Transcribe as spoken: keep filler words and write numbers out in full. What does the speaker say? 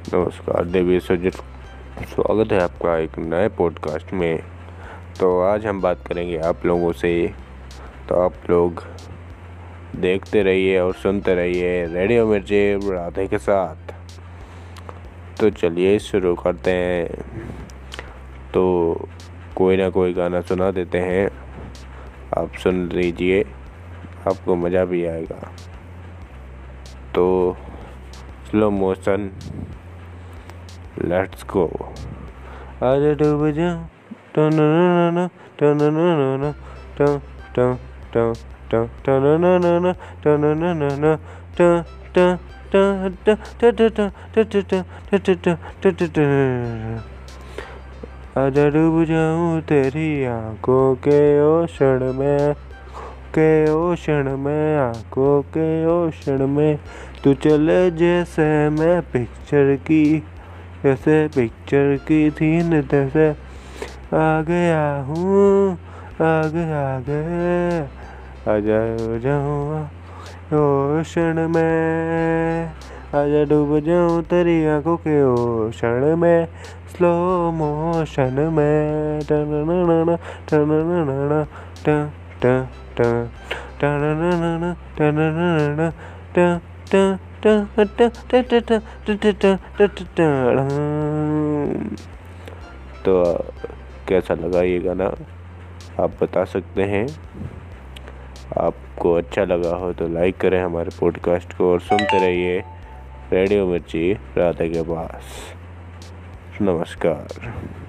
नमस्कार देवी सज्जन, स्वागत है आपका एक नए पॉडकास्ट में। तो आज हम बात करेंगे आप लोगों से। तो आप लोग देखते रहिए और सुनते रहिए रेडियो मिर्ची राधे के साथ। तो चलिए शुरू करते हैं। तो कोई ना कोई गाना सुना देते हैं, आप सुन लीजिए, आपको मज़ा भी आएगा। तो स्लो मोशन, लेट्स गो। आज डूब जाऊं टनननन टनननन टन टन टन टन टनननन टनननन टन टन टन टन टन। आजा डूब जाऊं तेरी आंखों के ओशन में, के ओशन में, आंखों के ओशन में। तू चले जैसे मैं पिक्चर की, जैसे पिक्चर की थी न तैसे आ गया हूँ, आगे आगे आजा जाऊँ ओशन में। आजा डूब जाऊँ तेरी आंखों के ओशन में, स्लो मोशन में। टनननन टनननन टन टन टन टनननन टनननन टन टन टन टन टन टन। तो कैसा लगा ये गाना आप बता सकते हैं। आपको अच्छा लगा हो तो लाइक करें हमारे पॉडकास्ट को और सुनते रहिए रेडियो मिर्ची राधे के पास। नमस्कार।